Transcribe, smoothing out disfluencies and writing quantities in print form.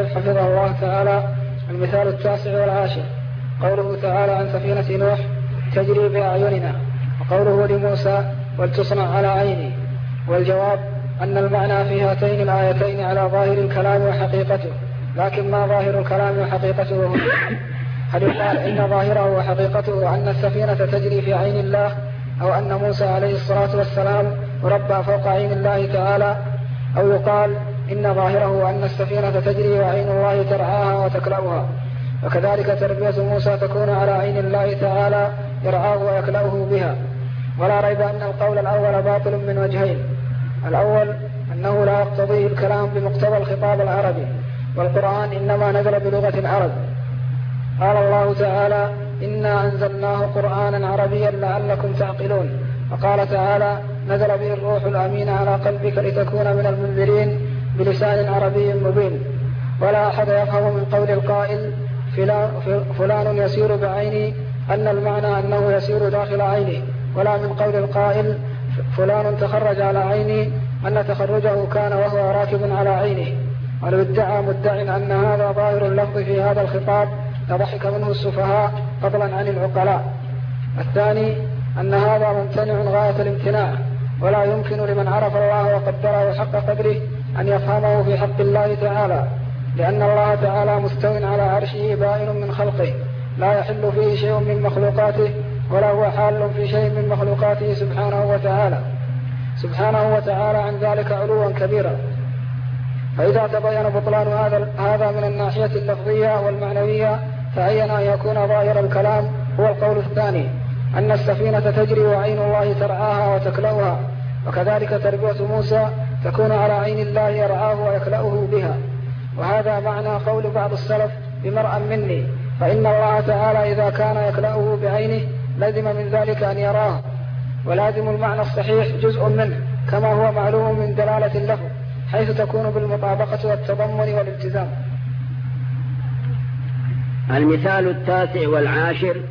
حفظه الله تعالى: المثال 19 قوله تعالى عن سفينة نوح تجري بأعيننا، وقوله لموسى ولتصنع على عيني. والجواب أن المعنى في هاتين الآيتين على ظاهر الكلام وحقيقته، لكن ما ظاهر الكلام وحقيقته هنا؟ هل يقال إن ظاهره وحقيقته أن السفينة تجري في عين الله، أو أن موسى عليه الصلاة والسلام ربى فوق عين الله تعالى، أو يقال إن ظاهره أن السفينة تجري وعين الله ترعاها وتكلأها؟ وكذلك تربية موسى تكون على عين الله تعالى يرعاه ويكلأه بها. ولا ريب أن القول الأول باطل من وجهين: الأول أنه لا يقتضيه الكلام بمقتضى الخطاب العربي، والقرآن إنما نزل بلغة العرب. قال الله تعالى: إنا أنزلناه قرآنا عربيا لعلكم تعقلون. وقال تعالى: نزل به الروح الأمين على قلبك لتكون من المنذرين بلسان عربي مبين. ولا أحد يفهم من قول القائل فلان يسير بعيني أن المعنى أنه يسير داخل عينه، ولا من قول القائل فلان تخرج على عيني أن تخرجه كان وهو راكب على عينه. ولو ادعى مدع أن هذا ظاهر اللفظ في هذا الخطاب لضحك منه السفهاء فضلا عن العقلاء. الثاني أن هذا ممتنع غاية الامتناع، ولا يمكن لمن عرف الله وقدره حق قدره أن يفهمه في حق الله تعالى، لأن الله تعالى مستو على عرشه بائن من خلقه، لا يحل فيه شيء من مخلوقاته، ولا هو حال في شيء من مخلوقاته سبحانه وتعالى عن ذلك علوا كبيرا. فإذا تبين بطلان هذا من الناحية اللفظية والمعنوية، فعين أن يكون ظاهر الكلام هو القول الثاني: أن السفينة تجري وعين الله ترعاها وتكلأها. وكذلك تربية موسى تكون على عين الله يرعاه ويكلأه بها. وهذا معنى قول بعض السلف بمرأ مني، فإن الله تعالى إذا كان يكلأه بعينه لازم من ذلك أن يراه، ولازم المعنى الصحيح جزء منه، كما هو معلوم من دلالة اللفظ، حيث تكون بالمطابقة والتضمن والالتزام. المثال 19